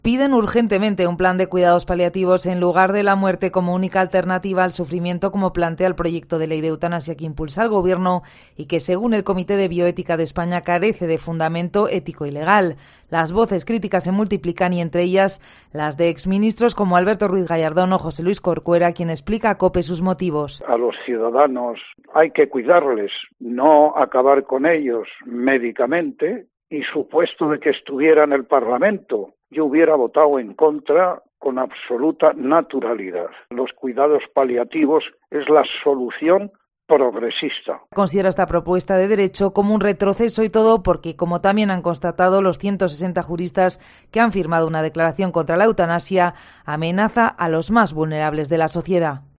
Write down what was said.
Piden urgentemente un plan de cuidados paliativos en lugar de la muerte como única alternativa al sufrimiento, como plantea el proyecto de ley de eutanasia que impulsa el Gobierno y que, según el Comité de Bioética de España, carece de fundamento ético y legal. Las voces críticas se multiplican y entre ellas las de exministros como Alberto Ruiz Gallardón o José Luis Corcuera, quien explica a COPE sus motivos. A los ciudadanos hay que cuidarles, no acabar con ellos médicamente, y supuesto de que estuviera en el Parlamento, yo hubiera votado en contra con absoluta naturalidad. Los cuidados paliativos es la solución progresista. Considera esta propuesta de derecho como un retroceso y todo porque, como también han constatado los 160 juristas que han firmado una declaración contra la eutanasia, amenaza a los más vulnerables de la sociedad.